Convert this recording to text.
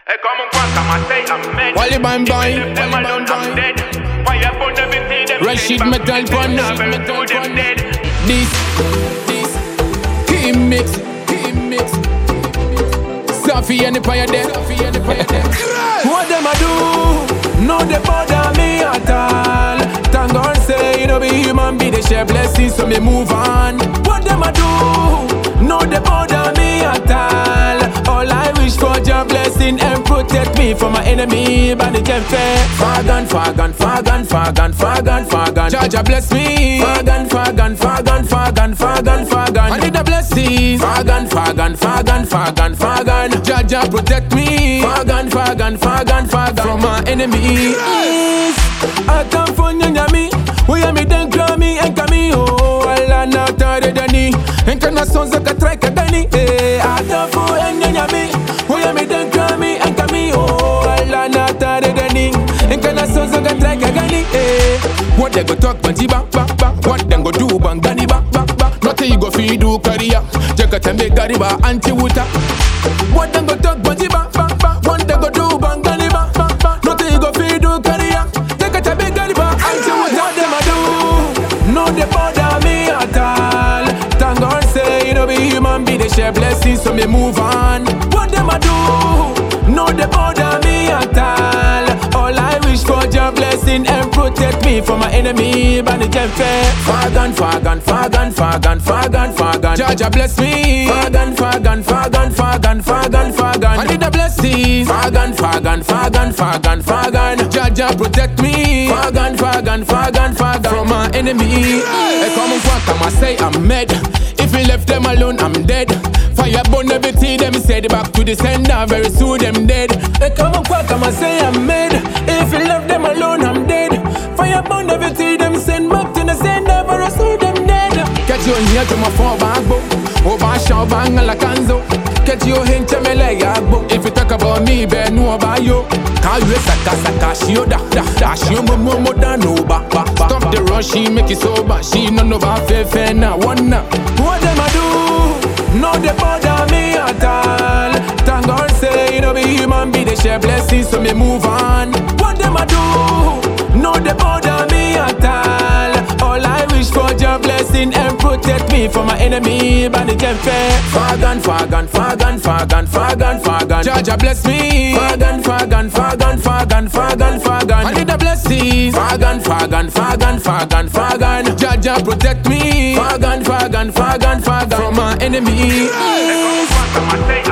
Wally Bang Bang, Rashid Metal Pun. This Key Mix, Safi and the Fire Dead. What them a do? No they bother me at all. Thank God say you know be human be the share blessings so me move on. What them a do? No they bother me at all. All I wish for your blessing and protect me from my enemy by the gem fair. Fagan, fagan, fagan, fagan, fagan, fagan. Jaja bless me. Fagan, fagan, fagan, fagan, fagan, fagan. I need a blessing. Fagan, fagan, fagan, fagan, fagan. Jaja protect me. Fagan, fagan, fagan, fagan from my enemies. I come from Nyami. We are me then Grammy and Cameo. Allah na tare dani. Encarnação zaka traika dani. I come from Nyami. We are me then Grammy and Cameo. Allah na tare dani. Encarnação zaka traika dani. What they go talk banji back back back. What them go do bangani back back back. Nothing you go feed do career. Jeka tembe gariba anti wuta. What them go talk banji back back back. What they go do bangani back back back. Nothing you go feed do career. Jeka tembe gariba anti wuta. What them a do? No they bother me at all. Thank God say you know be human be the share blessings so me move on. What them a do? No they bother me at all. All I wish for your blessing and protect me from my enemy by the gem fair. Fagan, fagan, fagan, fagan, fagan, fagan. Jaja bless me. Fagan, fagan, fagan, fagan, fagan, fagan. I need a blessing. Fagan, fagan, fagan, fagan, fagan. Jaja protect me. Fagan, fagan, fagan, fagan from my enemy. Hey, come on, fuck, I say I'm mad. If you left them alone, I'm dead. Fire burn everything, them said back to the sender. Very soon, them dead. Hey, come on, quack, I'ma say I'm mad. If you left them alone, I'm dead. Fire burn everything, them send back to the sender. Very soon, them dead. Get you here to my phone bagbo. Over show bang la canzo. Get you in to me like agbo. If you talk about me, better know about you. Call you saka shio da shio mo da no ba. Stop the rush, she make it sober. She no know about fair na one na. What them a do? No they bother me at all. Thank God say you know be human be the share blessings so me move on. What them a do? No they bother me at all. All I wish for your blessing and protect me from my enemy by the gem fair. Fagan, fagan, fagan, fagan, fagan, fagan. Jaja bless me. Fagan, fagan, fagan, fagan, fagan, fagan. I need a blessing. Fagan, fagan, fagan, fagan, fagan. Jaja protect me. Fagan, fagan, fagan, fagan from my enemy.